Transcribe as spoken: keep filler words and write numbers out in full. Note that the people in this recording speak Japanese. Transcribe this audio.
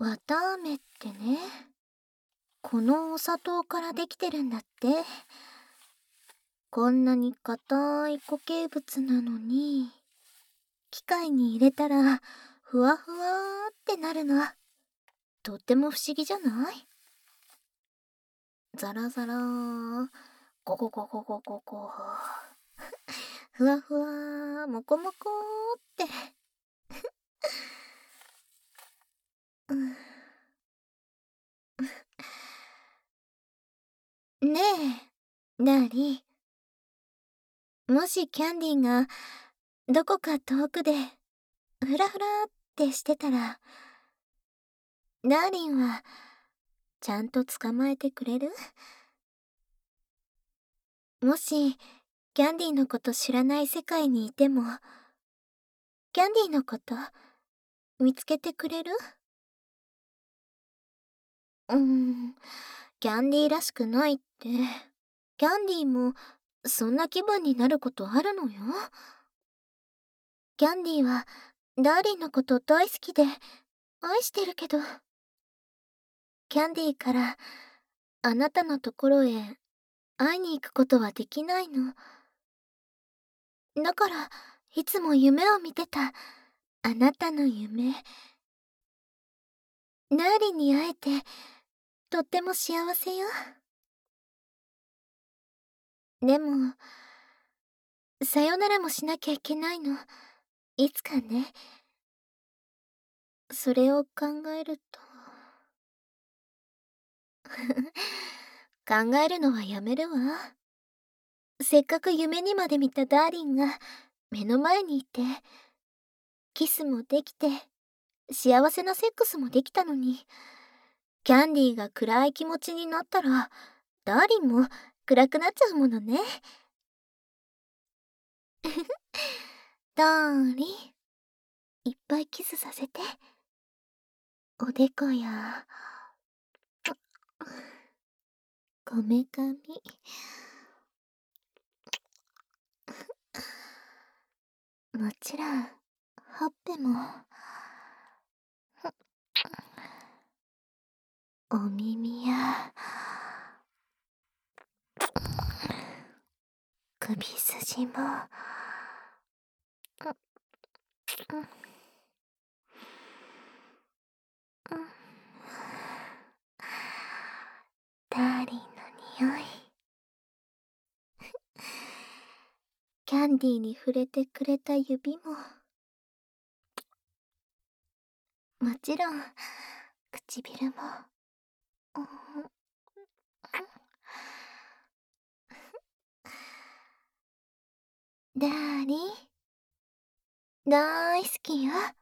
綿あめってね、このお砂糖からできてるんだって。こんなに硬い固形物なのに、機械に入れたらふわふわってなるの。とっても不思議じゃない？ザラザラー、ゴゴゴゴゴゴゴ。ふわふわ、もこもこって。うん、ねえ、ダーリン。もしキャンディーがどこか遠くでフラフラってしてたら、ダーリンはちゃんと捕まえてくれる？もしキャンディーのこと知らない世界にいても、キャンディーのこと見つけてくれる？うーん、キャンディーらしくないって。キャンディーもそんな気分になることあるのよ。キャンディーはダーリンのこと大好きで愛してるけど、キャンディーからあなたのところへ会いに行くことはできないの。だからいつも夢を見てたあなたの夢。ダーリンに会えてとっても幸せよ。でもさよならもしなきゃいけないの。いつかね。それを考えると考えるのはやめるわ。せっかく夢にまで見たダーリンが目の前にいて、キスもできて幸せなセックスもできたのに、キャンディーが暗い気持ちになったらダーリンも暗くなっちゃうものね。ダーリン、いっぱいキスさせて。おでこやこめかみ、もちろんほっぺも、お耳や首筋も、うんうんうん、ダーリンの匂い。キャンディーに触れてくれた指も、もちろん唇も、うん、ダーリン大好きよ。